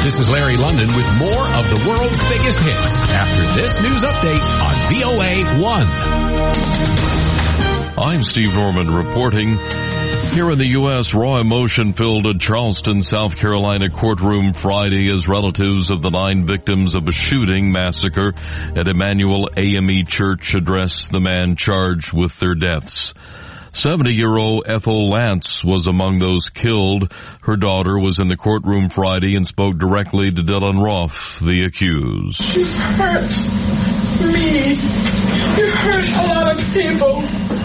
This is Larry London with more of the world's biggest hits after this news update on VOA 1. I'm Steve Norman reporting. Here in the U.S., raw emotion filled a Charleston, South Carolina courtroom Friday as relatives of the 9 victims of a shooting massacre at Emmanuel AME Church addressed the man charged with their deaths. 70-year-old Ethel Lance was among those killed. Her daughter was in the courtroom Friday and spoke directly to Dylan Roth, the accused. You hurt me. You hurt a lot of people.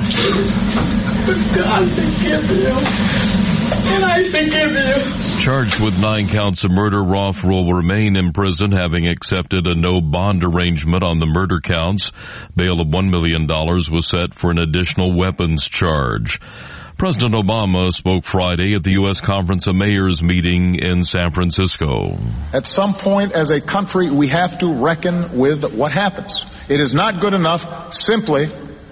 But God forgive you. And I forgive you. Charged with 9 counts of murder, Roth will remain in prison, having accepted a no-bond arrangement on the murder counts. Bail of $1 million was set for an additional weapons charge. President Obama spoke Friday at the U.S. Conference of Mayors meeting in San Francisco. At some point as a country, we have to reckon with what happens. It is not good enough simply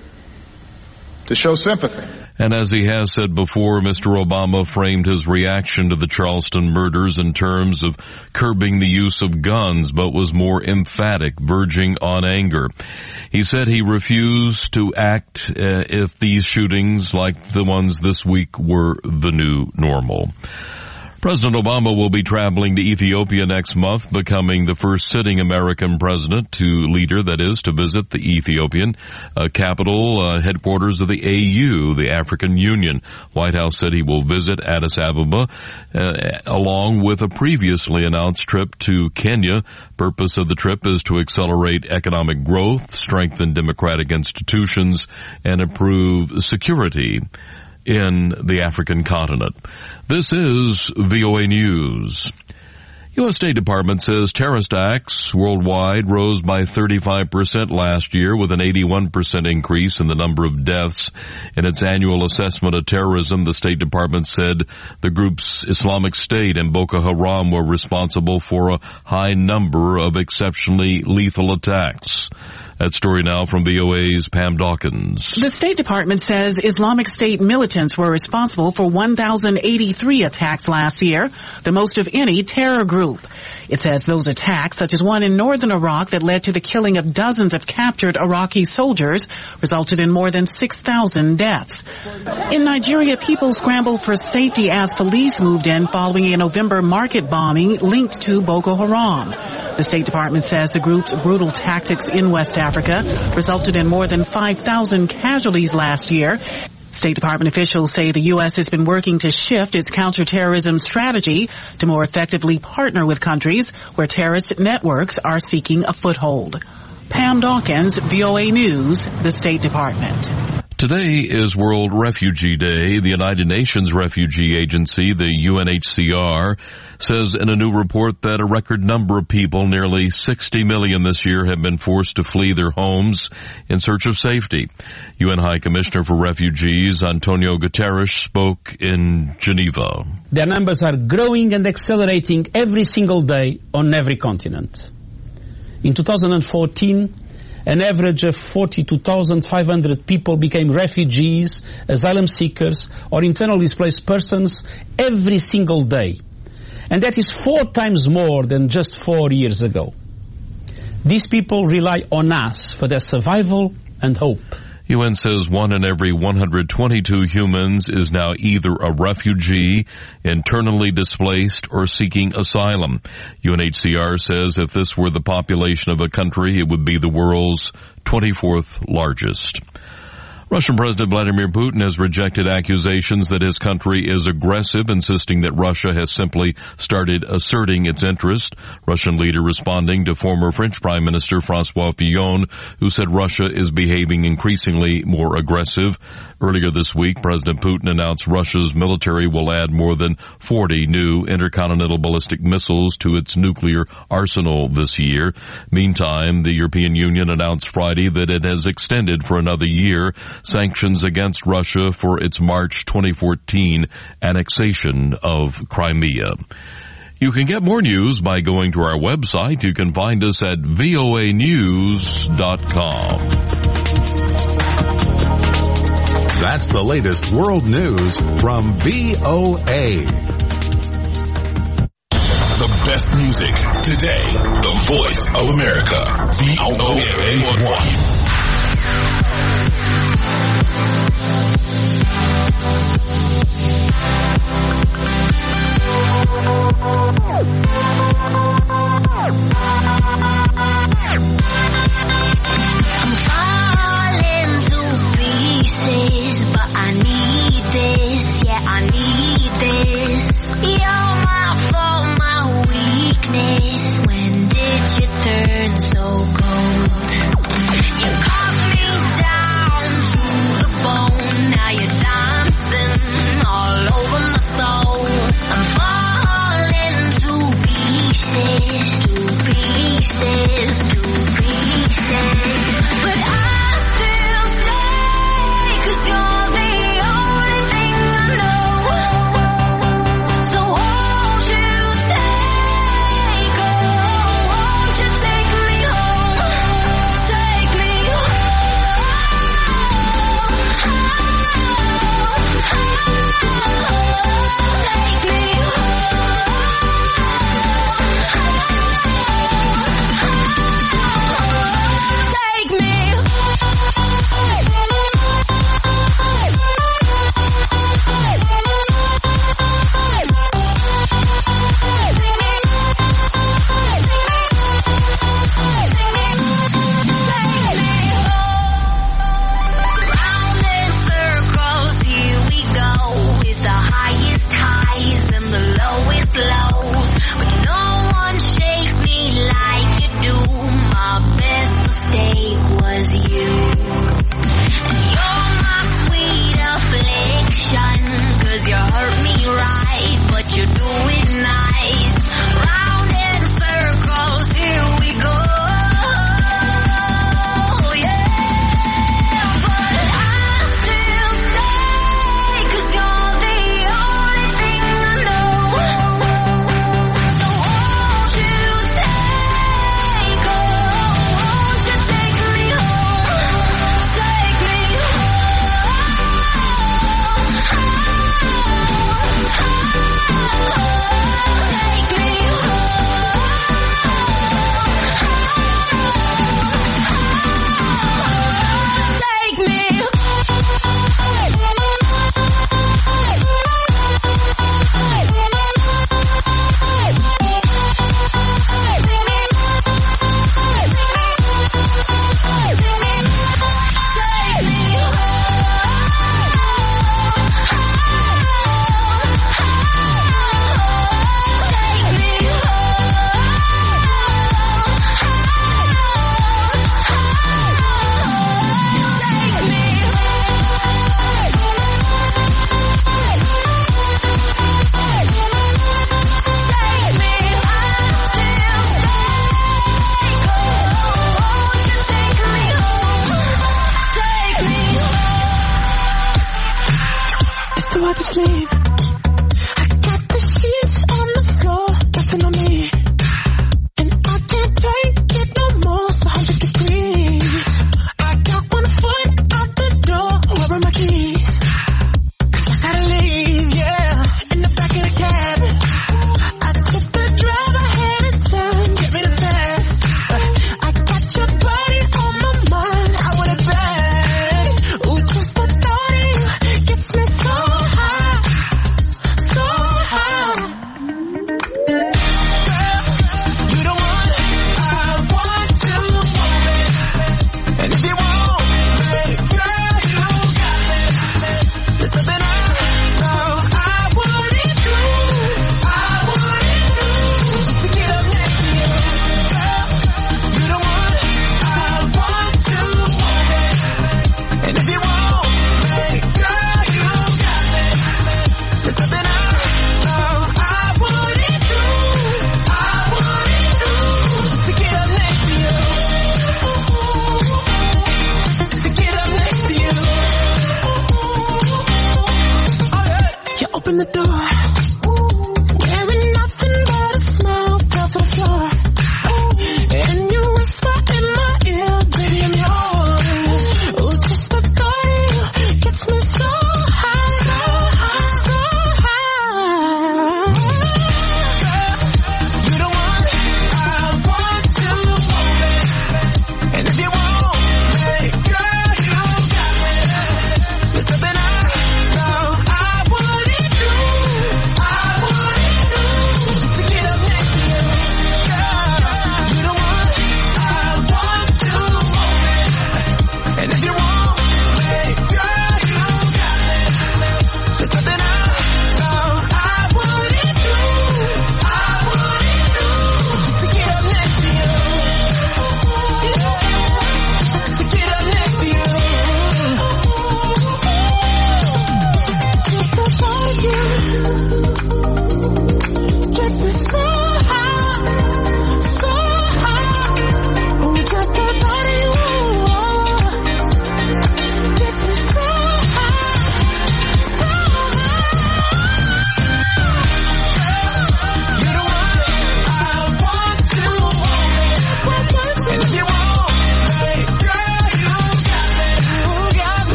to show sympathy. And as he has said before, Mr. Obama framed his reaction to the Charleston murders in terms of curbing the use of guns, but was more emphatic, verging on anger. He said he refused to act if these shootings, like the ones this week, were the new normal. President Obama will be traveling to Ethiopia next month, becoming the first sitting American president to visit the Ethiopian capital, headquarters of the AU, the African Union. White House said he will visit Addis Ababa, along with a previously announced trip to Kenya. Purpose of the trip is to accelerate economic growth, strengthen democratic institutions, and improve security in the African continent. This is VOA News. U.S. State Department says terrorist acts worldwide rose by 35% last year, with an 81% increase in the number of deaths. In its annual assessment of terrorism, the State Department said the groups Islamic State and Boko Haram were responsible for a high number of exceptionally lethal attacks. That story now from VOA's Pam Dawkins. The State Department says Islamic State militants were responsible for 1,083 attacks last year, the most of any terror group. It says those attacks, such as one in northern Iraq that led to the killing of dozens of captured Iraqi soldiers, resulted in more than 6,000 deaths. In Nigeria, people scrambled for safety as police moved in following a November market bombing linked to Boko Haram. The State Department says the group's brutal tactics in West Africa resulted in more than 5,000 casualties last year. State Department officials say the U.S. has been working to shift its counterterrorism strategy to more effectively partner with countries where terrorist networks are seeking a foothold. Pam Dawkins, VOA News, the State Department. Today is World Refugee Day. The United Nations Refugee Agency, the UNHCR, says in a new report that a record number of people, nearly 60 million this year, have been forced to flee their homes in search of safety. UN High Commissioner for Refugees, Antonio Guterres, spoke in Geneva. Their numbers are growing and accelerating every single day on every continent. In 2014, an average of 42,500 people became refugees, asylum seekers, or internally displaced persons every single day. And that is 4 times more than just 4 years ago. These people rely on us for their survival and hope. UN says 1 in every 122 humans is now either a refugee, internally displaced, or seeking asylum. UNHCR says if this were the population of a country, it would be the world's 24th largest. Russian President Vladimir Putin has rejected accusations that his country is aggressive, insisting that Russia has simply started asserting its interest. Russian leader responding to former French Prime Minister François Fillon, who said Russia is behaving increasingly more aggressive. Earlier this week, President Putin announced Russia's military will add more than 40 new intercontinental ballistic missiles to its nuclear arsenal this year. Meantime, the European Union announced Friday that it has extended for another year sanctions against Russia for its March 2014 annexation of Crimea. You can get more news by going to our website. You can find us at voanews.com. That's the latest world news from VOA. The best music today. The voice of America. VOA1. I'm falling to pieces, but I need this, yeah, I need this. You're my fault, my weakness. When did you turn so cold? You cut me down to the bone, now you're dancing all over my soul. I'm falling to pieces, to pieces, to pieces. But I still stay, 'cause you're the only thing I know. So won't you take me home? So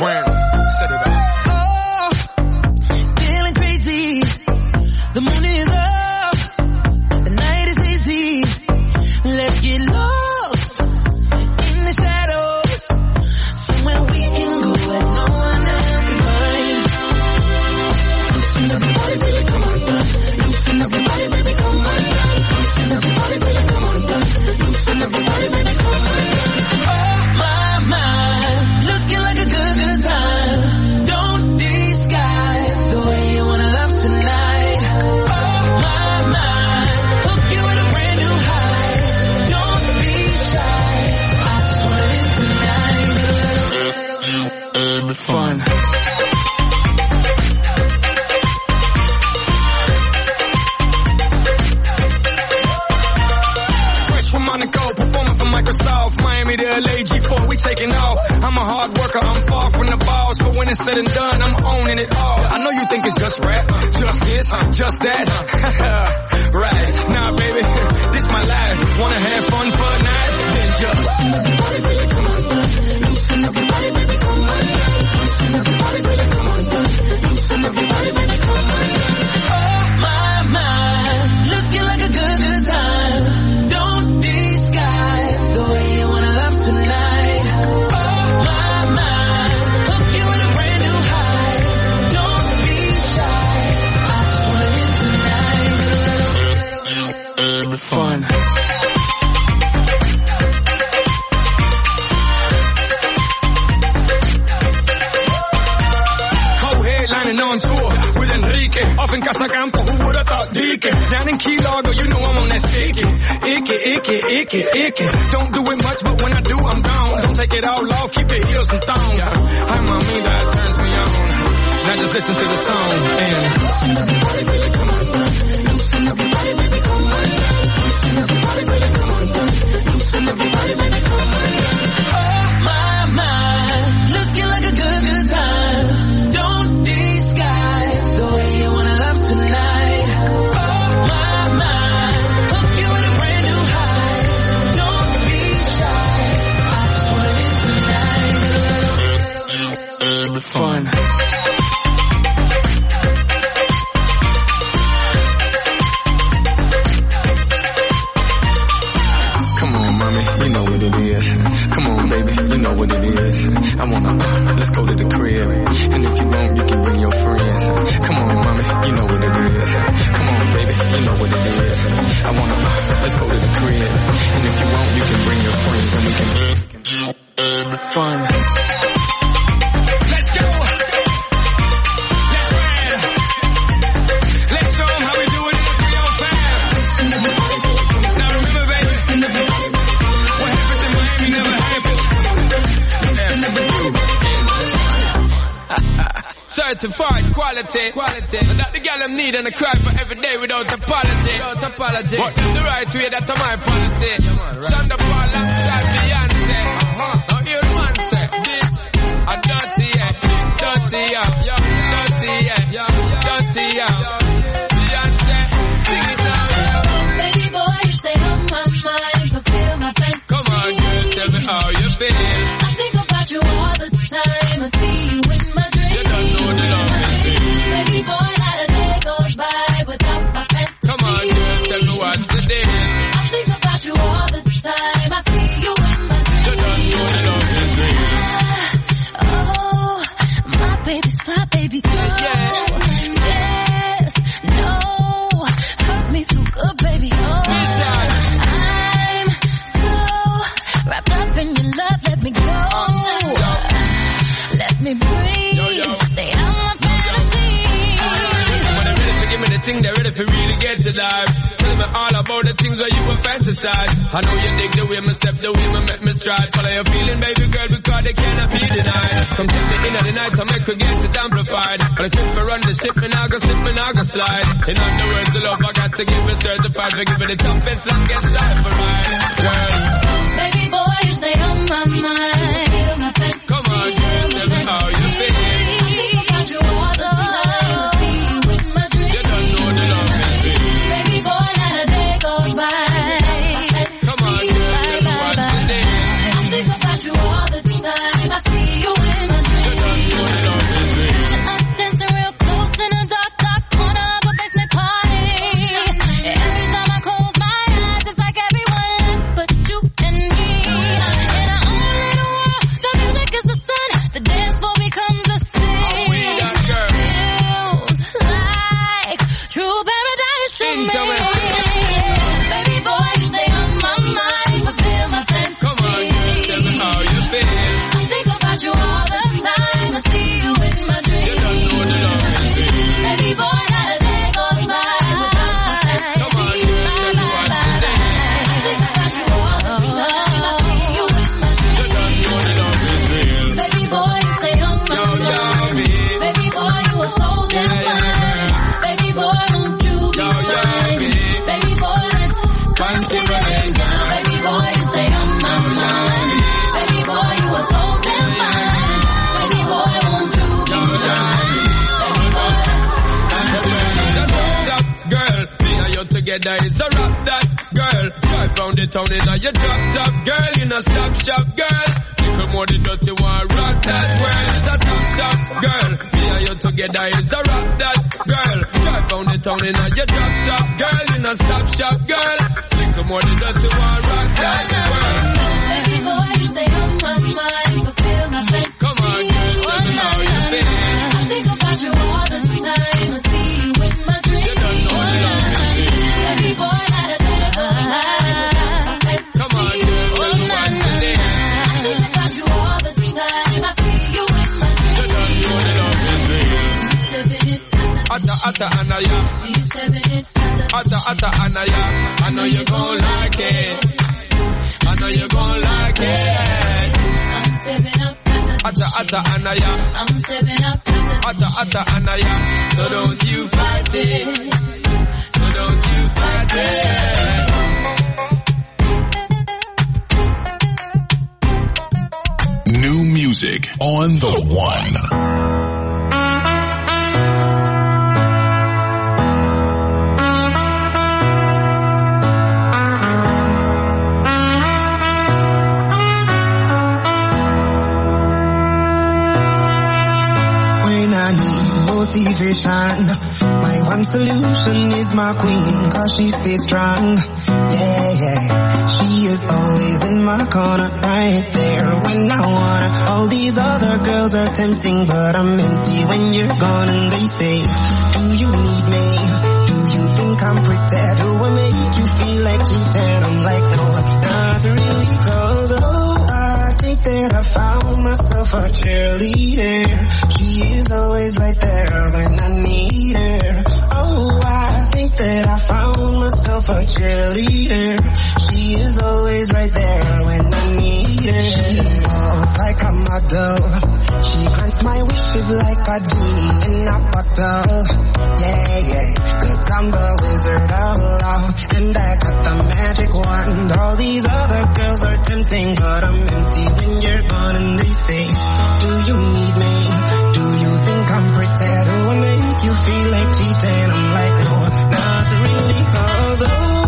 Brown. Set it up. Feeling crazy. The moon is up. The night is easy. Let's get lost in the shadows. Somewhere we can go where no one else can find. Loosen everybody, baby, come on down. Loosen everybody, baby, come on down. Loosen everybody, baby, come on down. Loosen everybody, baby, come on down. Oh my mind, looking like a good time. Don't disguise the way you wanna love tonight. Oh my mind, hook you with a brand new high. Don't be shy, I just wanna live tonight. Fun. Fresh from Monaco, performing for Microsoft. Miami to LA, G4, we taking off. I'm a hard worker, I'm far from the boss. But when it's said and done, I'm owning it all. I know you think it's just rap, just this, just that. Right, nah baby, this my life. Wanna have fun for a night? Then just loosen everybody, baby, come on down. Loosen everybody, baby, come on down. Loosen everybody, baby, come on down. Loosen everybody, baby, come on down. Oh my mind, looking like a good time. Don't disguise the way you wanna love tonight. Oh my mind, hook you with a brand new high. Don't be shy, I just wanna live tonight. Fun. Co-headlining on tour with Enrique. Off in Casacampo, who would've thought Dique? Down in Key Largo, you know I'm on that sticky. Icky. Don't do it much, but when I do, I'm gone. Don't take it all off, keep your heels and thongs. I'm mommy, that turns me on. Now just listen to the song and loosen everybody, baby, come on down. Loosen everybody, baby, come on down. Loosen everybody, baby, come on down. Loosen everybody, baby, come on down. Oh my mind, looking like a good time. Don't disguise the way you wanna love tonight. Oh my mind, hook you with a brand new high. Don't be shy, I just wanna live tonight. Fun. Come on, mommy, you know what it is. Come on, baby, you know what it is. I wanna, let's go to the crib. And if you want, you can bring your friends. Come on, mommy, you know what it is. Come on, baby, you know what it is. I wanna, let's go to the crib. And if you want, you can bring your friends and we can fun. Let's go. Let's ride. Let's show them how we do it in the 305. Now remember, baby, what happens in Miami never happens. Certified quality. That the girl them need and I cry for every day without apology. What the right way, that's my policy. Shonda Paul alongside Beyonce. Now hear the man say, this a dirty, dirty, Beyonce, sing it now. Baby boy, you stay on my mind, fulfill my fantasy. Come on, girl, tell me how you feel. I think about you all the time. I see you in my dreams. You don't know the love is real. Baby boy, not a day goes by without my fantasy. Come on, girl, tell me what's the deal. I think about you all the time. I see you in my dreams. You don't know the love is real. Oh, my baby's fly, baby girl. Yes, no, hurt me so good, baby. Oh, I'm so wrapped up in your love. Let me go. Let me breathe. Stay out my fantasy. When they're ready to give me the thing, they're ready for really get to life. Tell me all about the things where you were fantasize. I know you dig the way me step, the way me make me stride. Follow your feeling, baby girl, because they cannot be denied. Come take me in at the night to make her get it amplified. But I keep for run the ship, me now go slip, me now go slide. In other words, the love I got to give is certified. For giving the toughest, longest life for mine, girl. Baby boy, you stay on my mind. Feel my fantasy. Come on, girl, tell me how you feel. I think about you all the time. I see you in my dreams. You don't know the love is real. Baby boy, not a day goes by. Come on, girl, tell me what's the deal. I think about you all the time. I see you in my dreams. together is a rap that girl. Drive round the town in a your drop top girl. You know stop shop girl. Little more the dirty one rock that world is a top girl. Me and you together is a rap that girl. Drive round the town in a your drop top girl. You know stop shop girl. Little more the dirty one rock that world. Baby boy, you stay on my mind. Fulfill my fantasy. Come on, girl, tell me how you feel. I think about you all the time. I see you in my dreams. You don't know the love is real. Baby boy, not a day goes by. Come on, girl, tell me what's your name. I think about you all the time. I see you in my dreams. You don't know the love is real. Stepping it, Atta Anaya. you stepping it. Atta Anaya. I know you gon' like it. I know you gon' like it. I'm stepping up. Atta Anaya. I'm stepping up. Atta Anaya. So don't you fight it. So don't you fight it. New music on the one. Motivation. My one solution is my queen, cause she stays strong. Yeah. She is always in my corner, right there when I wanna. All these other girls are tempting, but I'm empty when you're gone. And they say, do you need me? Do you think I'm pretty? Do I make you feel like cheating? I'm like, no, not really, cause I think that I found myself a cheerleader. She is always right there when I need her. Oh, I think that I found myself a cheerleader. She is always right there when I need her. She walks like a model. She grants my wishes like a genie in a bottle. Yeah. Cause I'm the wizard of love, and I got the magic wand. All these other girls are tempting, but I'm empty when you're gone. And they say, do you need me? Do you think I'm pretty? Do I make you feel like cheating? I'm like, no, not really, cause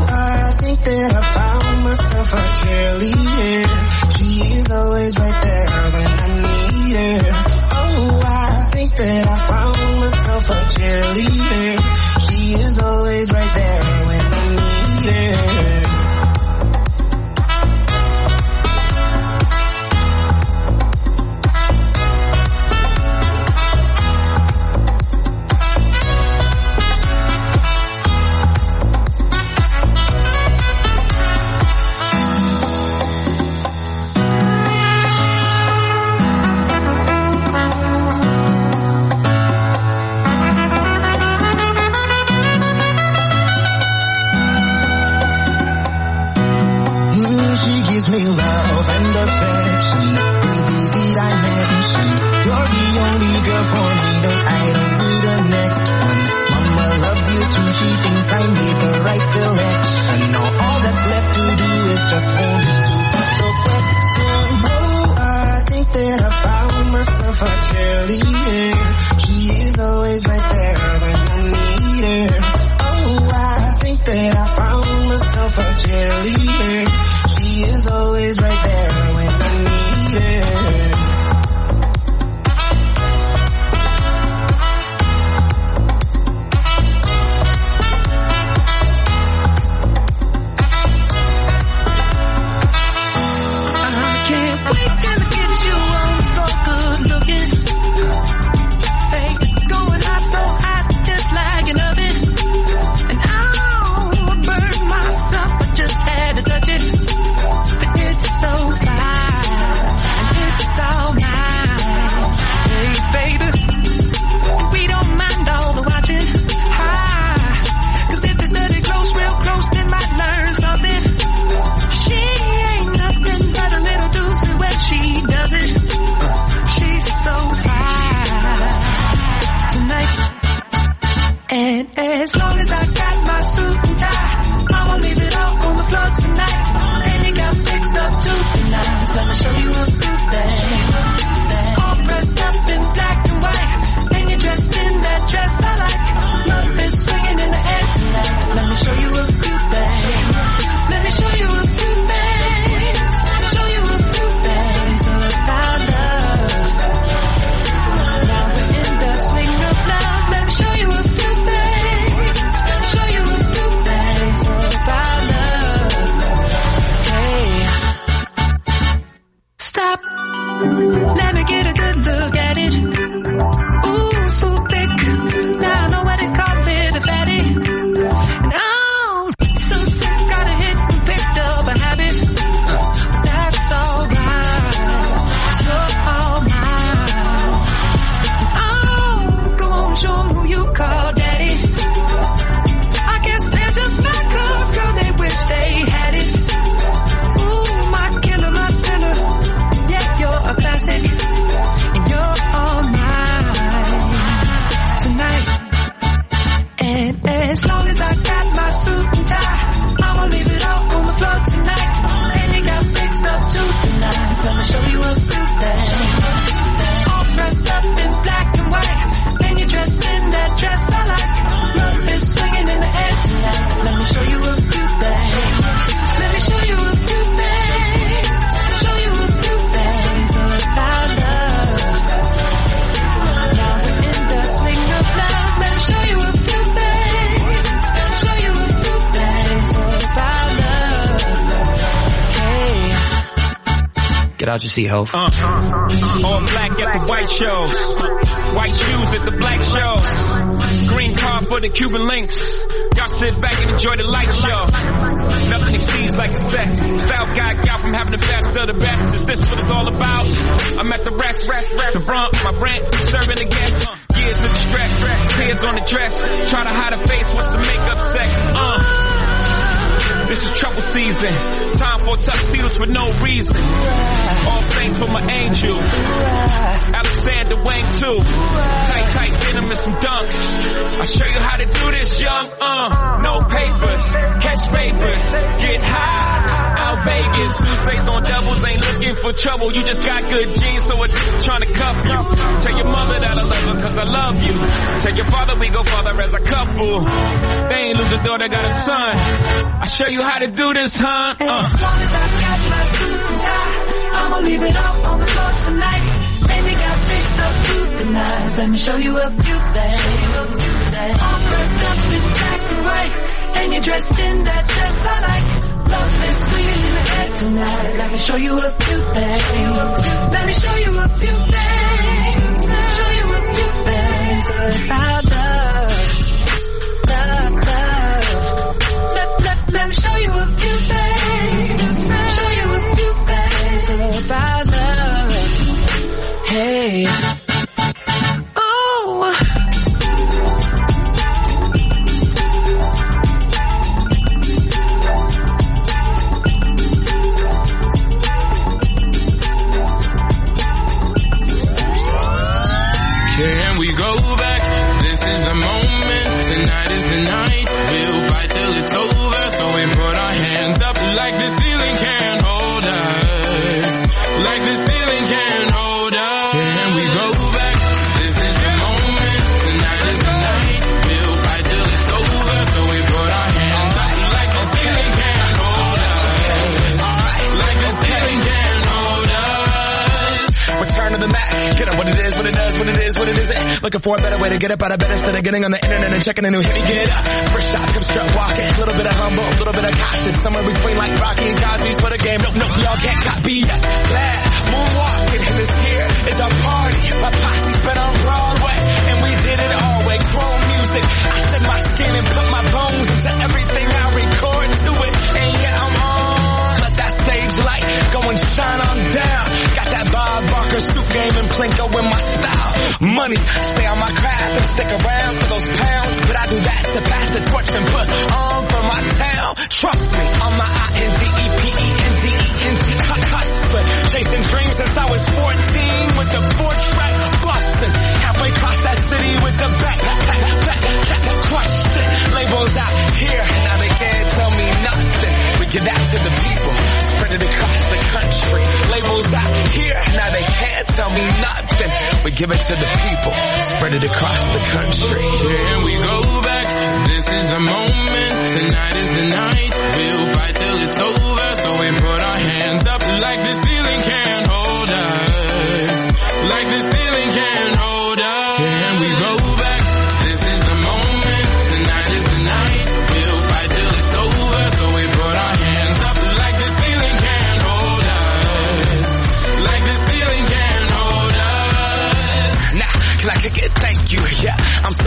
I think that I found myself a cheerleader. She is always right there when I need her. Oh, I think that I found myself a cheerleader. She is always right there when I need her. That I found myself a cheerleader. She is always right there when Let me get a good look at it. Ooh, so thick. Now I know what to call it, a fatty. And oh, so sick, got a hit and picked up a habit. That's alright. So alright. Oh, go on, show 'em who you call daddy. I guess they're just mad 'cause, girl, they wish they had it. Ooh, my killer, my killer. Yeah, you're a classic. And you're all mine tonight. And as long as I got my suit and tie, I'ma leave it all on the floor tonight. And you got fixed up to the nines. Let me show you a few things. All dressed up in black and white. And you're dressed in that dress I like. Love is swinging in the air tonight. Let me show you a few things. Let me show you a few things. Show you a few things about love. Now we're in the swing of love. Let me show you a few things. Show you a few things about love. Hey. Get out your seat, Hov. All black at the white shows. White shoes at the black shows. Green car for the Cuban links. Y'all sit back and enjoy the light show. Nothing exceeds like success. Style guy got from having the best of the best. Is this what it's all about? I'm at the rest, the brunt, my rent, serving the guests. Years of distress, tears on the dress. Try to hide a face with some makeup sex. This is trouble season. Time for tuxedos for no reason. All saints for my angel. Alexander Wang too. Tight denim and some dunks. I'll show you how to do this, young. No papers, catch papers, get high. Out Vegas, Tuesdays on doubles, ain't looking for trouble. You just got good genes, so it's trying to cuff you. Tell your mother that I love her, 'cause I love you. Tell your father we go farther as a couple. They ain't lose a daughter, got a son. I'll show you how to do this, huh? As long as I got my suit and tie, I'ma leave it all on the floor tonight. And you got fixed up to the nines. Let me show you a few things. All dressed up in black and white. And you're dressed in that dress I like. Love is swinging in the air tonight. Let me show you a few things. Let me show you a few things. Show you a few things about love. Let me show you a few things. Show you a few things about love. Hey. Oh. Can we go back? This is the moment. Tonight is the night. We'll fight till it's over. So we put our hands up like the ceiling can't hold us. Like the ceiling can't hold us. Can we go back? This is the moment. Tonight is the night. We'll fight till it's over. So we put our hands up like the ceiling can't hold us. Like the ceiling can't hold us. Return to the Mac. Get up what it is, what it does, what it is, what it isn't. Looking for a better way to get up out of bed instead of getting on the internet and checking a new hit. Get up. First shot comes strut walking. A little bit of humble, a little bit of cautious. Somewhere between like Rocky and Cosby's for the game. Nope, y'all can't copy that. Glad moonwalking in this gear. It's a party. My posse's been on Broadway. And we did it always. Grown music. I shed my skin and put my bones into everything I record to it. And yeah, I'm on. Let that stage light go and shine on down. Got that Bob Barker suit game and Plinko in my style. Money, stay on my craft and stick around for those pounds. But I do that to pass the torch and put on for my town. Trust me, on my INDEPENDENT hustling. Chasing dreams since I was 14 with the 4-track bustin'. Halfway across that city with the back question. Labels out here, now they can't tell me nothing. We give that to the people, spread it across the country. Labels out here, now they can't tell me nothing. We give it to the people, spread it across the country. Can we go back? This is the moment. Tonight is the night. We'll fight till it's over. So we put our hands up like the ceiling can't hold us. Like the ceiling can't hold us. Can we go back? This is the moment. Tonight is the night. We'll fight till it's over. So we put our hands up like the ceiling can't hold us. Like the ceiling can't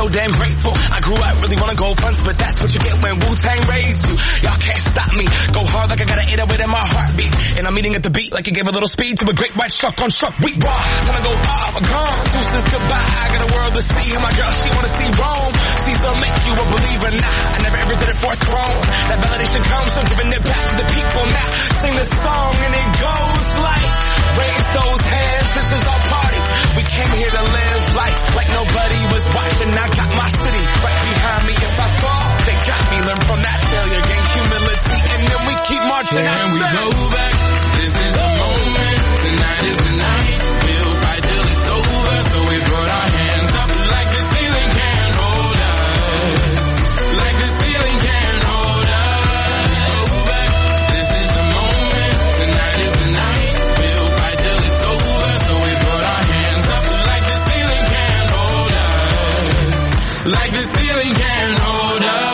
so damn grateful. I grew up really wanna go fronts, but that's what you get when Wu-Tang raised you. Y'all can't stop me. Go hard like I got an 808 in my heartbeat. And I'm eating at the beat like it gave a little speed to a great white truck on truck. We raw. Time to go off. I'm gone. Deuces goodbye. I got a world to see. And my girl, she wanna see Rome. Caesar make you a believer. Nah, I never ever did it for a throne. That validation comes from giving it back to the people. Now sing this song and it goes like, raise those hands. This is our party. We came here to live life like nobody was watching. I got my city right behind me. If I fall, they got me. Learn from that failure, gain humility, and then we keep marching. And we go back. This is the moment. Tonight is the night. We'll fight till it's over. So we put our hands up like the ceiling can't hold us. Like the ceiling can't hold us. Go back. This is the moment. Tonight is the night. We'll fight till it's over. So we put our hands up like the ceiling can't hold us. Like the ceiling can't hold us.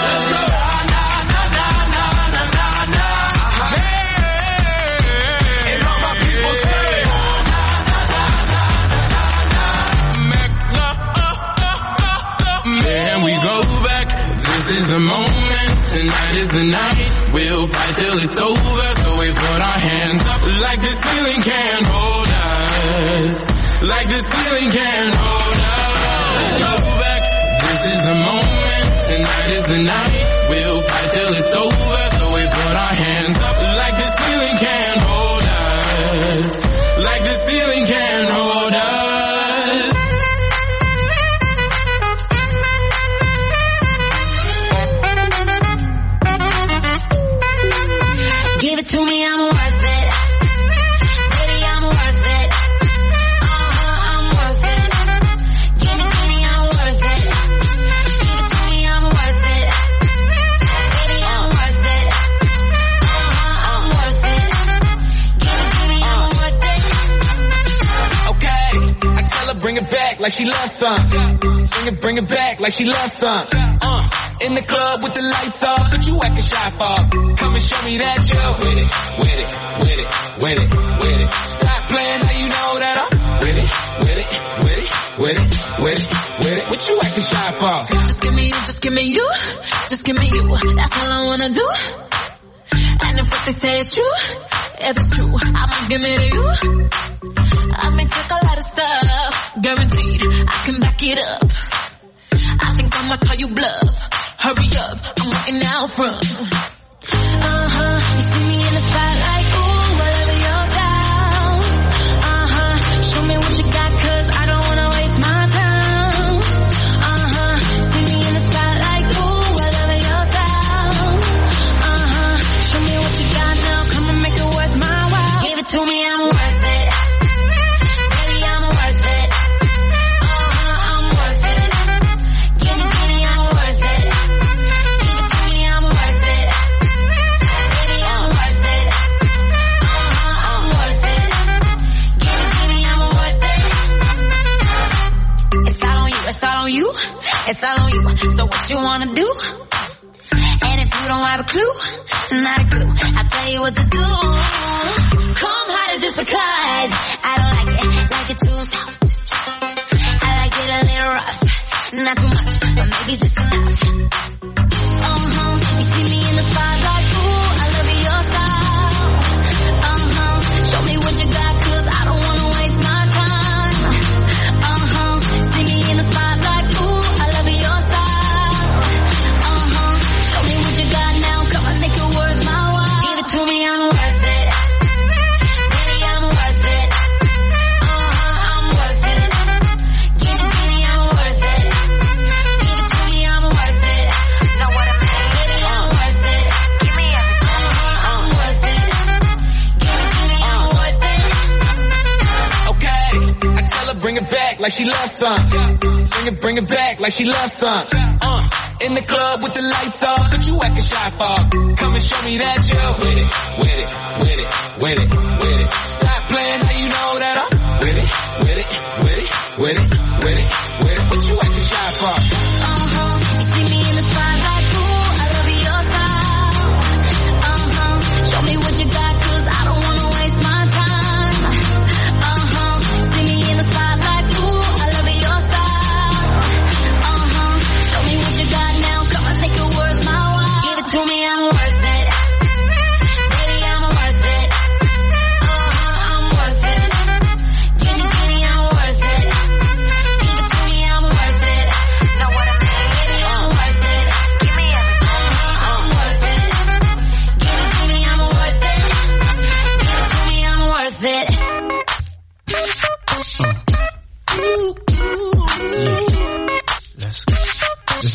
This is the moment, tonight is the night. We'll fight till it's over, so we put our hands up like the ceiling can't hold us. Like the ceiling can't hold us. Go back. This is the moment, tonight is the night. We'll fight till it's over, so we put our hands up like the ceiling can't hold us. Like the ceiling can't hold us. Give it to me, I'm worth it. Baby, I'm worth it. I'm worth it. Give it to me, I'm worth it. Give it to me, I'm worth it. Baby, I'm worth it. I'm worth it. Give it to me, I'm worth it. Okay, I tell her bring it back like she loves some. Bring it back like she loves some. In the club with the lights off, but you acting shy for. Come and show me that you're with it, with it, with it, with it, with it. Stop playing, now you know that I'm with it, with it, with it, with it, with it, with it. What you acting shy for? Just give me you, just give me you, just give me you. That's all I wanna do. And if what they say is true, if it's true, I'ma give it to you. I may take a lot of stuff, guaranteed I can back it up. I think I'ma call you bluff. Hurry up, I'm waiting out front. You see me in the spotlight, ooh, I love your style. Show me what you got, cause I don't wanna waste my time. See me in the spotlight, ooh, I love your style. Show me what you got now, come and make it worth my while. Give it to me, I'm worth it. Baby, I'm worth it. I'm worth it. Give it to me, I'm worth it. It's all on you, it's all on you. So what you wanna do? And if you don't have a clue, not a clue, I'll tell you what to do. Come harder just because I don't like it too soft. I like it a little rough, not too much, but maybe just enough. You see me in the spotlight, ooh, I love your style. Show me what you got, cause I don't wanna waste my time. See me in the spotlight, ooh, I love your style. Show me what you got now, come on, make it worth my while. Give it to me, I'm worth it. Baby, I'm worth it. I'm worth it. Give it to me, I'm worth it. Give it to me, I'm worth it. Know what I mean? Baby, I'm worth it. Give me everything. I'm worth it. Give it to me, I'm worth it. Okay, I tell her bring it back like she loves some. Bring it back like she loves some. In the club with the lights off, but you acting shy for. Come and show me that you're with it, with it, with it, with it, with it. Stop playing, now you know that I'm with it, with it, with it, with it, with it, with it. What you acting shy for? You see me in the spotlight, ooh, I love your style. Show me what you got, cause I don't wanna waste my time. See me in the spotlight, ooh, I love your style.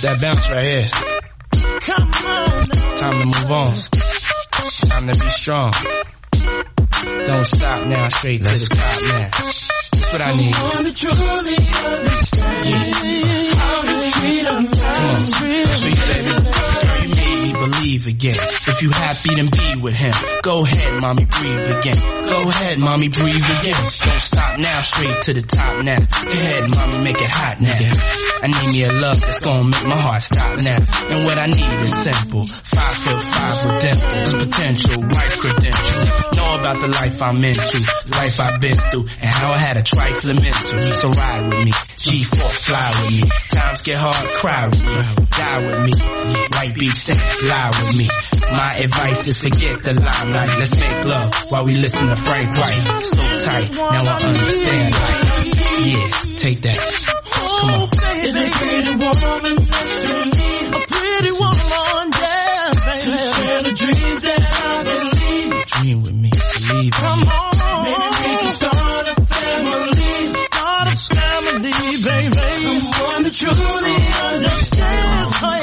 that bounce right here. Come on. Time to move on. Time to be strong. Don't stop now, straight to the top now. That's what I need. Someone to truly understand how to treat a man. Sweet baby, girl, you made me believe again. If you happy, then be with him. Go ahead, mommy, breathe again. Go ahead, mommy, breathe again. Don't stop now, straight to the top now. Go ahead, mommy, make it hot now. I need me a love that's gonna make my heart stop now. And what I need is simple. 5'5" with dimples, potential wife credentials. Know about the life I'm into, life I've been through, and how I had a trifling mental. So ride with me, G4 fly with me. Times get hard, cry with me, die with me. White beat saints, lie with me. My advice is forget the limelight. Let's make love while we listen to Frank White. So tight, now I understand life. Yeah, take that. Come on. Is a pretty woman next to me? A pretty woman, yeah, baby. To share the dreams that I believe. Dream with me, believe in Come me. on, maybe we can start a family. Start a family, baby. Someone to truly understand. Oh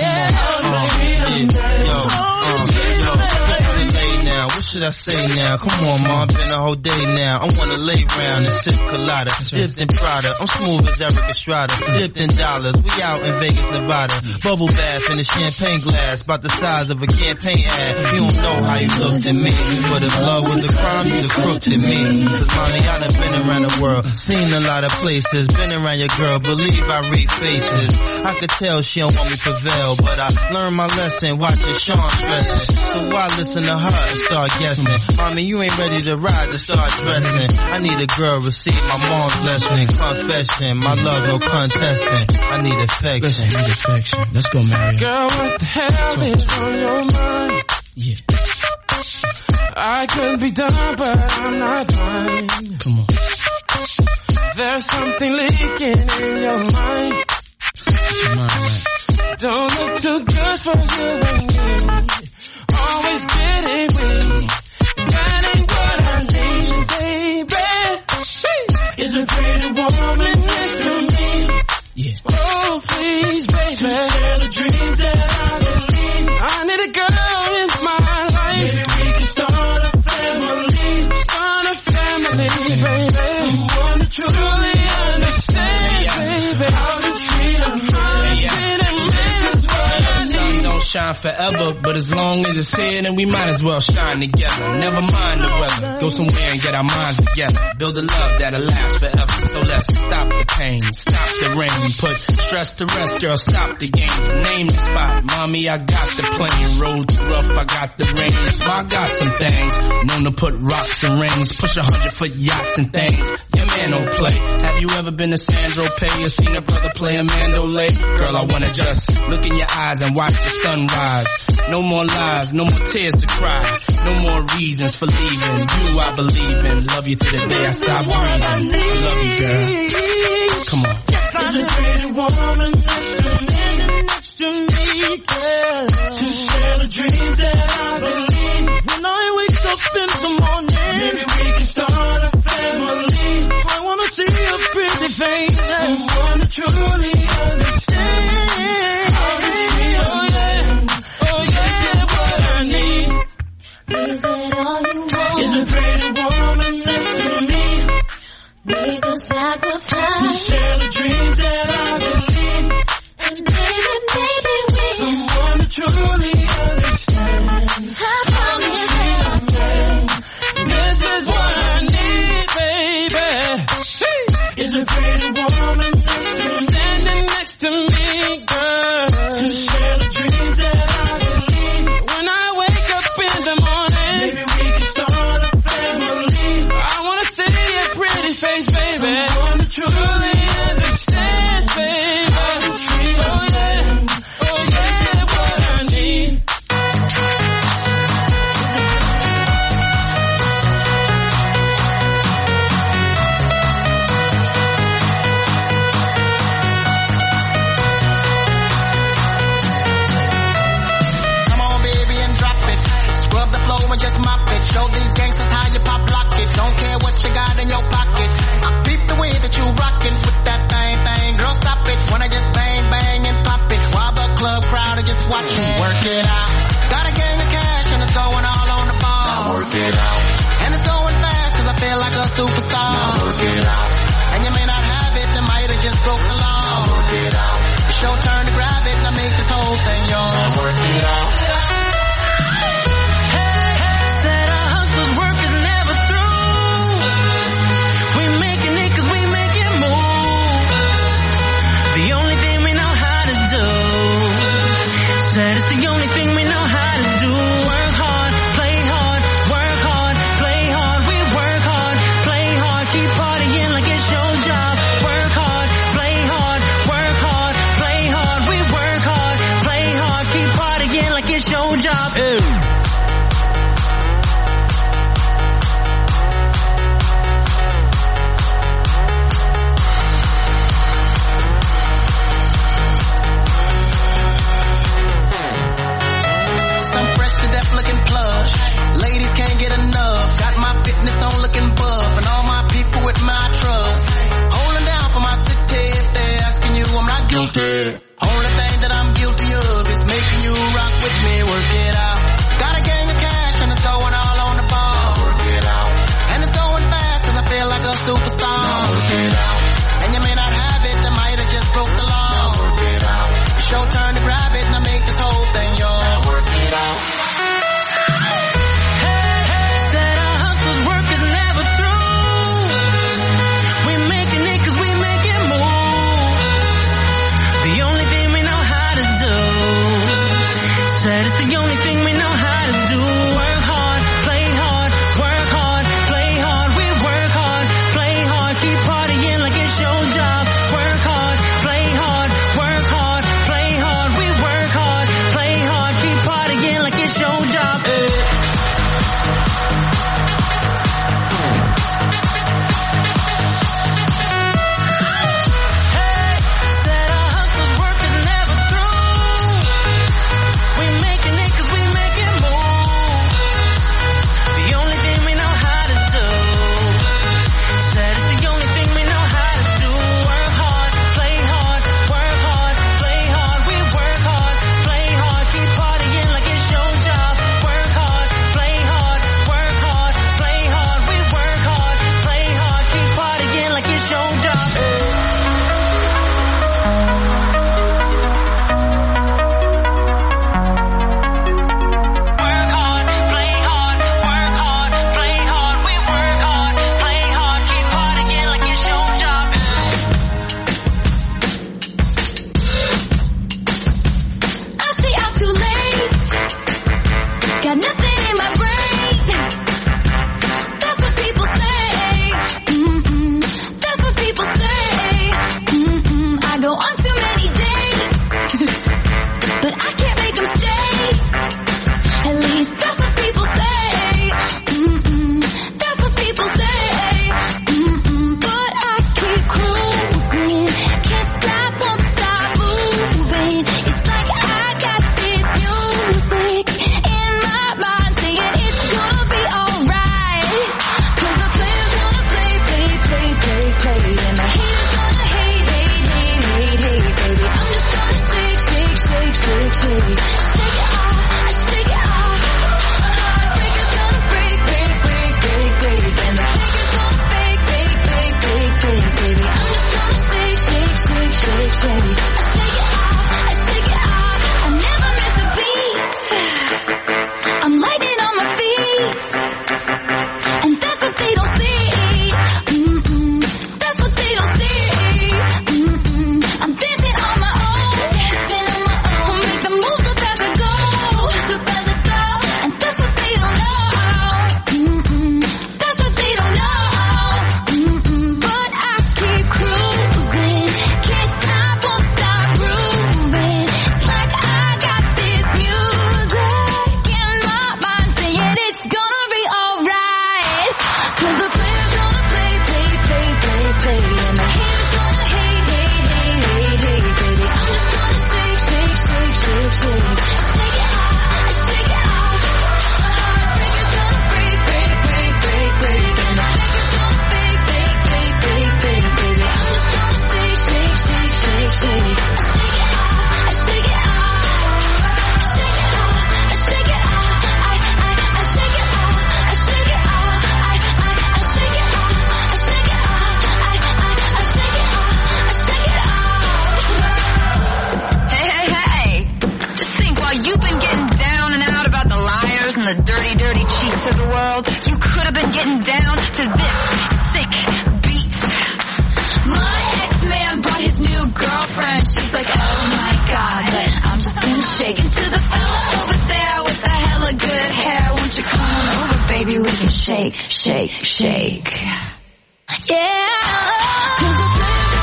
yeah, now, what should I say now? Come on, ma, been a whole day now. I wanna lay round and sip colada, dipped in Prada. I'm smooth as Eric Estrada, dipped in dollars. We out in Vegas, Nevada. Bubble bath in a champagne glass, about the size of a campaign ad. You don't know how you looked at me, but if love was a crime, you's a crook to me. Cause mommy, I done been around the world, seen a lot of places, been around your girl, believe I read faces. I could tell she don't want me to prevail, but I learned my lesson, watching Sean stressing. So why listen to her and start guessing? Mommy, you ain't ready to ride to start dressing. I need a girl, receive my mom's blessing. Confession, my love, no contesting. I need affection. I need affection. Let's go, Mary. girl, what the hell is on your mind? Yeah. I could be done, but I'm not blind. Come on. There's something leaking in your mind. Your mind right. Don't look too good for you and me. Always getting weak. That ain't what I need, baby. Is a pretty woman next to me? Yeah. Oh, please, baby. To share the dreams that I believe. I need a girl in my life. Maybe we can start a family. Start a family, baby. Someone to truly understand, baby. How to treat a man. Treat a man is what I need. Don't shine forever, but as long as it's here, then we might as well shine together. Never mind the weather, go somewhere and get our minds together. Build a love that'll last forever. So let's stop the pain, stop the rain. Put stress to rest, girl, stop the games. Name the spot, mommy, I got the plane. Road too rough, I got the rain. So I got some things, known to put rocks and rings. Push 100-foot yachts and things. Your man don't play. Have you ever been to Sandro Pay or seen a brother play a Mandolay? Girl, I wanna just look in your eyes and watch the sunrise. No more lies, no more tears to cry. No more reasons for leaving. You I believe in. Love you to the day I stop breathing. I love you, girl. Come on. Is a pretty woman next to me, girl. To share the dreams that I believe. When I wake up in the morning, maybe we can start a family. I wanna see a pretty face, someone to truly understand. Oh yeah, what I need. Is it all you want? Is a pretty woman next to me. Make a sacrifice. To share the dreams that I believe. And maybe we someone to truly understand. I promise that I'll do. This is what I need, baby. Is a pretty woman next to me. Standing next to me, girl. To share the dreams that I believe. When I wake up in the morning, maybe we can start a family. I wanna see a pretty face, baby. Someone to truly understand, baby. Oh yeah, what I need. Just mop it. Show these gangsters how you pop lock it. Don't care what you got in your pocket. I peep the way that you rockin' with that thing. Girl, stop it. Wanna just bang, bang and pop it. While the superstar. Now work it out. And you may not have it, you might have just broke the law. Now work it out. It's your turn to grab it, now make this whole thing yours. Now work it out. Said our hustler's work is never through. We making it 'cause we make it move. The only thing we know how to do. Said it's the only thing we know how to do. Work hard, play hard, work hard, play hard. We work hard, play hard, keep partying like it's your job. Work hard, play hard, work hard, play hard. We work hard, play hard, keep You could have been getting down to this sick beat. My ex-man brought his new girlfriend. She's like, oh my god, but I'm just gonna shake it to the fella over there with the hella good hair. Won't you come on over, baby? We can shake, shake, shake. Yeah. 'Cause the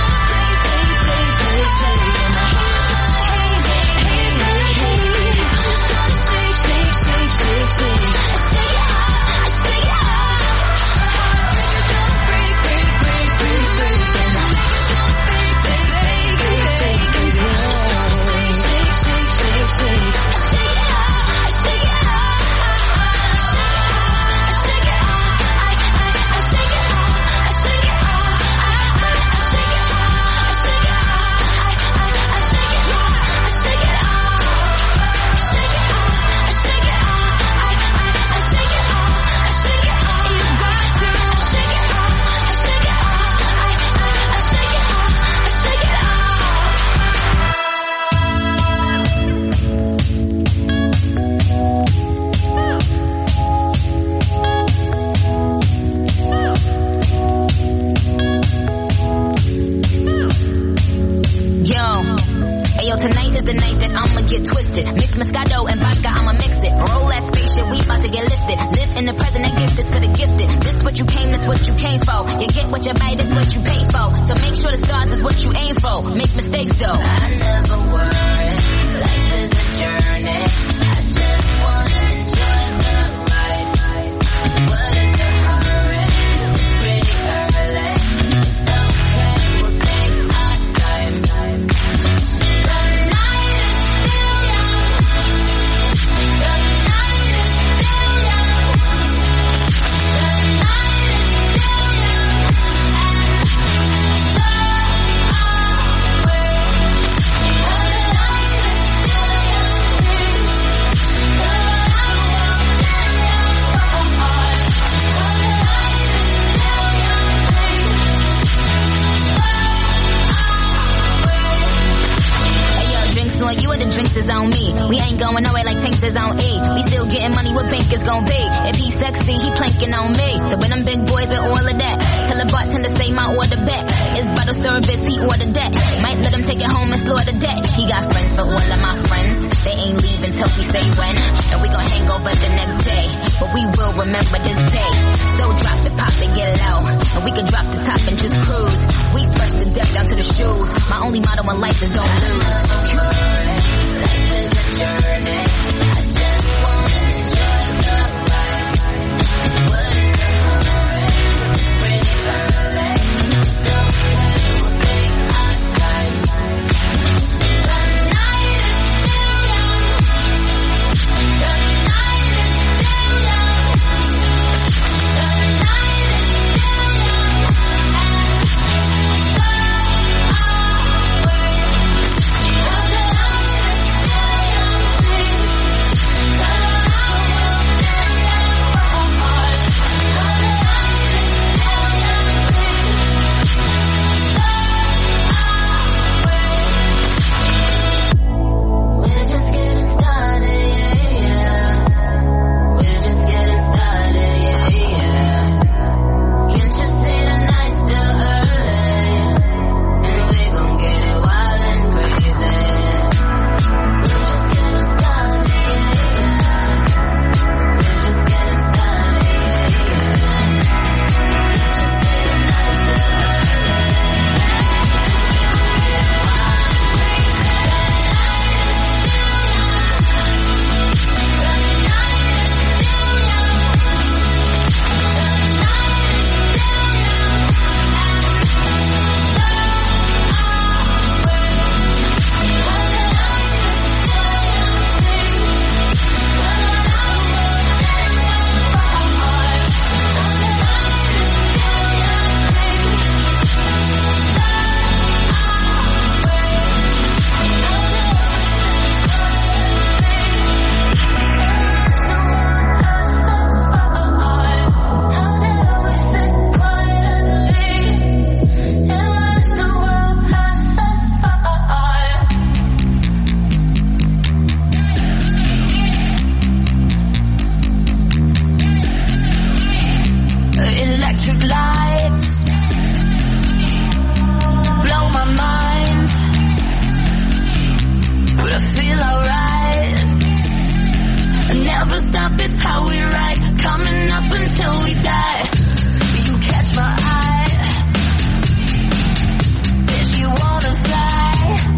tonight is the night that I'ma get twisted. Mix Moscato and vodka, I'ma mix it. Roll that spaceship, we about to get lifted. Live in the present, that gift is for the gifted. This what you came, this what you came for. You get what you buy, this what you pay for. So make sure the stars is what you aim for. Make mistakes though. I never worry, life is a journey. I just wanna enjoy the ride. What is the hurry? It's pretty early. It's okay, we'll take our time. You or the drinks is on me. We ain't going nowhere like tanks is on E. We still getting money, what bank is gon' be? If he's sexy, he planking on me. So when them big boys with all of that, tell the bartender say my order back. It's bottle service, he ordered that. Might let him take it home and slaughter that. He got friends for all of my friends. They ain't leaving till we say when. And we gon' hang over the next day. But we will remember this day. So drop the pop and get low. And we can drop the top and just cruise. We first to dip down to the shoes. My only motto in life is don't lose. Life is a journey. I just wanna enjoy the ride. What is the hurry? It's pretty early. It's okay, we'll take our time. The night is still young. The night is still young. The night is still young. And so are we. Electric lights blow my mind, but I feel alright. Never stop, it's how we ride, coming up until we die. You catch my eye, if you wanna fly,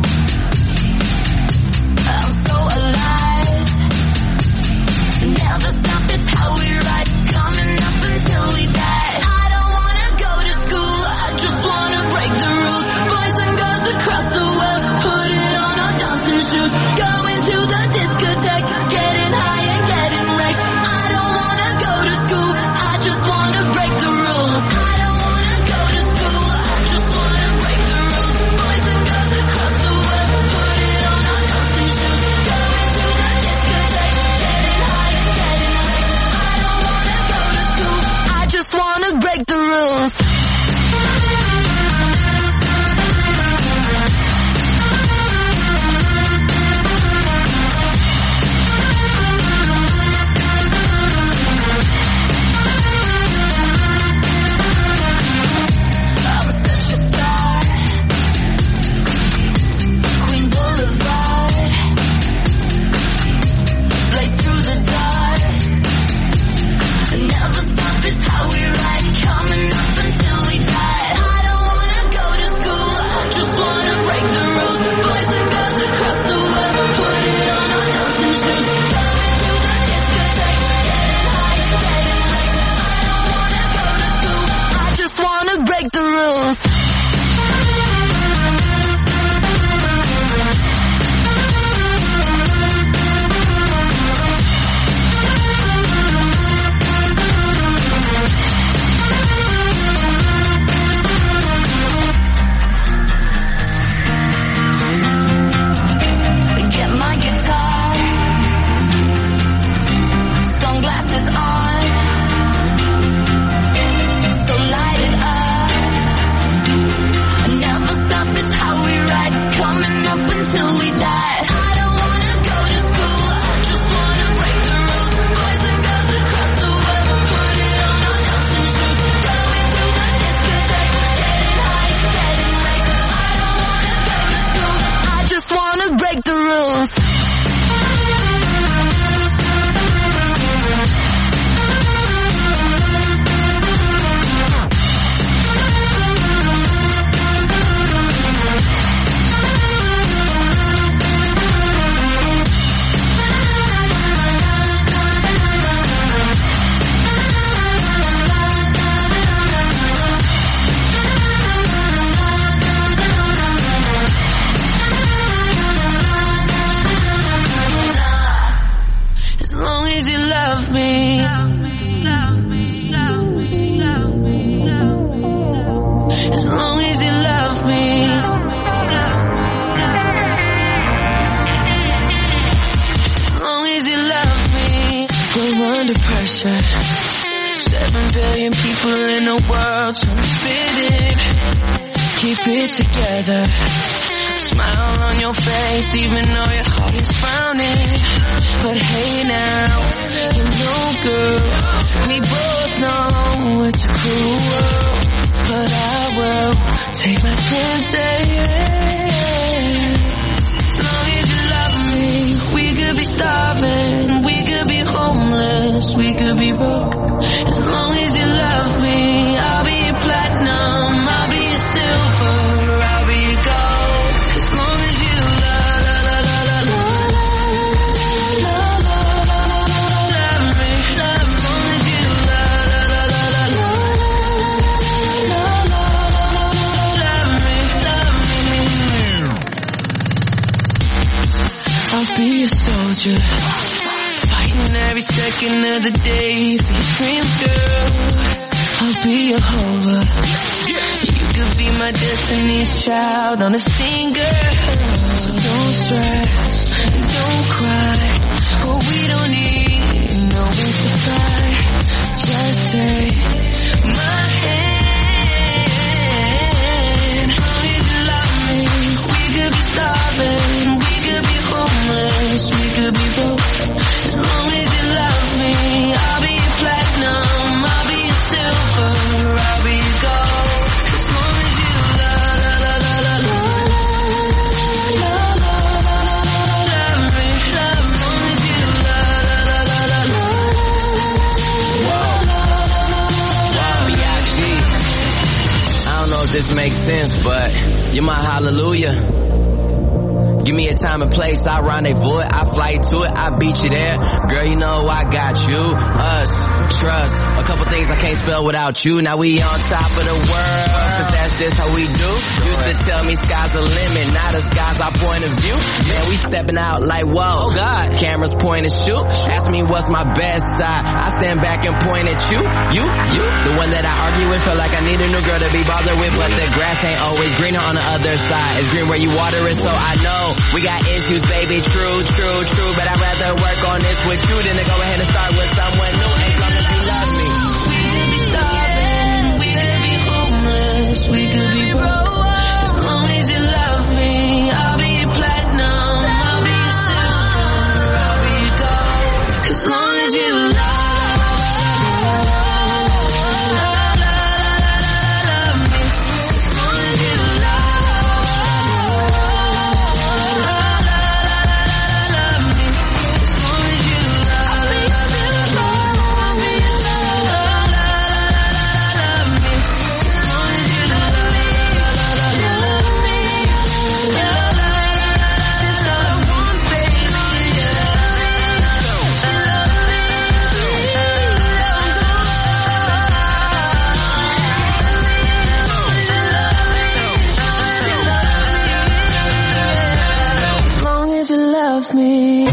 I'm so alive. Never stop, it's how we ride, coming up until we die. I don't wanna go to school, I just wanna break the rules. Boys and girls across the world, put it on our dancing shoes. Going to the discotheque, getting high and getting wrecked. I don't wanna go to school, I just wanna break the rules. I don't wanna go to school, I just wanna break the rules. Boys and girls across the world, put it on our dancing shoes. Going to the discotheque, getting high and getting wrecked. I don't wanna go to school, I just wanna break the rules. I'm such a star, Queen Boulevard, blaze through the dark. Never stop, it's how we ride, coming up until we die. I don't wanna go to school, I just wanna break the rules. Boys and girls across the world, put it on our dancing shoes. Going to the discotheque, getting high and getting wrecked. I don't wanna go to school, I just wanna break the rules. Get my guitar, sunglasses on, so light it up. Never stop, it's how we ride, coming up until we die. I don't wanna go to school, I just wanna break the rules. Boys and girls across the world, put it on our dancing shoes. Going to the discotheque, getting high and getting wrecked. I don't wanna go to school, I just wanna break the rules. As long as you love me, as long as you love me, as long as you love me. We're under pressure, 7 billion people in the world trying to fit in. Keep it together, smile on your face even though your heart is frowning. But hey now, you know girl, we both know it's a cruel world, but I will take my chances. As long as you love me, we could be starving, we could be homeless, we could be broke. As long as you love me, I'll be your platinum, I'll be your silver, I'll be your gold. As long as you love me, as long as you I'll be a soldier, fighting every second of the day for your dreams, girl. I'll be a hover, you could be my destiny's child on a singer. So don't stress and don't cry, oh we don't need no way to try. Just take my hand. As long as you love me, we could be starving, we could be homeless, we could be broke. As long as you love me, I'll be your platinum, I'll be your silver, this makes sense, but you're my hallelujah. Give me a time and place, I rendezvous it, I fly to it, I beat you there. Girl, you know I got you, us, trust. A couple things I can't spell without you. Now we on top of the world, cause that's just how we do. Used to tell me sky's the limit, now the sky's our point of view. Man, we stepping out like whoa, oh God. Cameras point and shoot, ask me what's my best side. I stand back and point at you. The one that I argue with, feel like I need a new girl to be bothered with. But the grass ain't always greener on the other side. It's green where you water it, so I know we got issues, baby, true, but I'd rather work on this with you than to go ahead and start with someone new, as long as you love me. We could be starving, we could be homeless, we could be broke. As long as you love me, I'll be your platinum, I'll be your silver, I'll be your gold. As long as you love me. Me.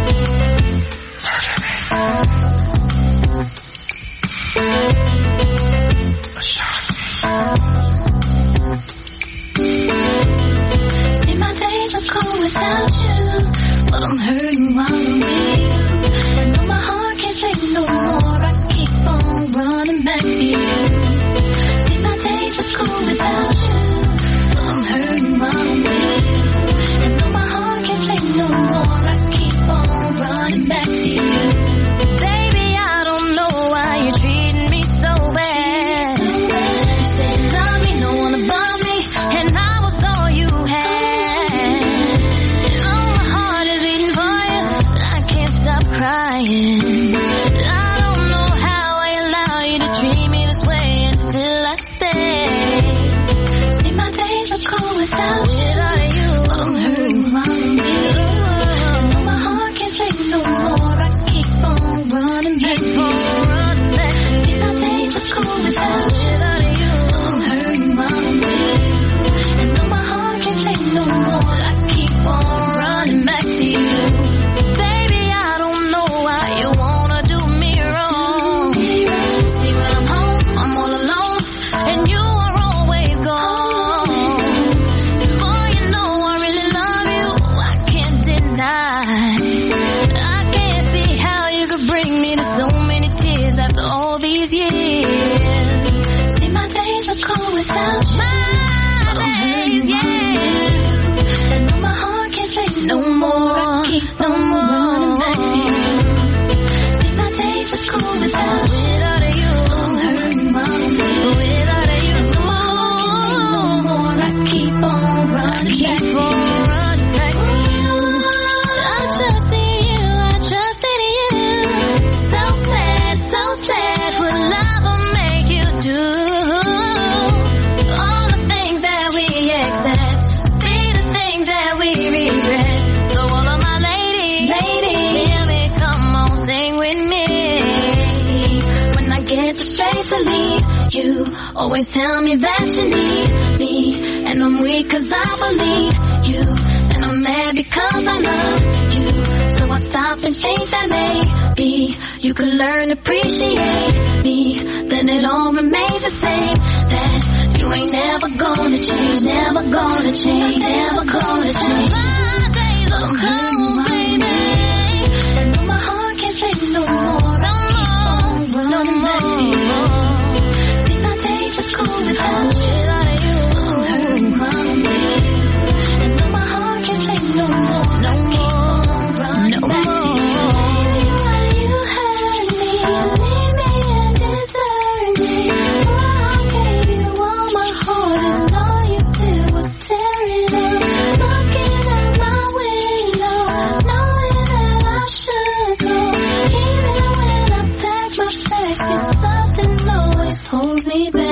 See, my days are cold without you, but I'm hurting while I'm with you. And though my heart can't take no more, I keep on running back to you. See, my days are cold without you, but I'm hurting while I'm with you. And though my heart can't take no more, I keep on running back to you. Baby, I don't know why you're treating me so bad. You said you love me, no one above me, and I was all you had. And oh, my heart is beating for you, I can't stop crying. I don't know how I allow you to treat me this way, and still I stay. See, my days are cold without you. I'm hurting while I'm with you. And though my heart can't take no more, I keep on running back to you. See, my days are cold without you. I'm hurting while I'm with you. And though my heart can't take no more, I keep on running back to you. Baby, I don't know why you wanna do me wrong. See, when I'm home, I'm all alone, and you are always gone. Boy, you know I really love you, I can't deny. I can't see how you could bring me to so many tears after all these years. See, my days are cold without you. My days, yeah. And though my heart can't take no more, I keep on running back to you. See, my days are cold without you. I'm hurting while I'm with you. Without you, no more, I keep on running back to you. I trust in you, I trust in you. So sad, what love will make you do. All the things that we accept, be the things that we regret. So all of my ladies, hear me, come on, sing with me. When I get the strength to leave, you always tell me that you need me. And I'm weak cause I believe you, and I'm mad because I love you. So I stop and think that maybe you could learn to appreciate me. Then it all remains the same, that you ain't never gonna change, never gonna change, never gonna change. My days are cold, baby, and though my heart can't take no more, I keep on running back to you. See, my days are cold without you. I'm hurting while I'm with you. And though my heart can't take no more, I keep on running back to you. Baby, you hurt me, you leave me and desert me. I gave you all my heart, and all you did was tear it up. Looking out my window, knowing that I should go. Even when I pack my bags, you something always holds me back.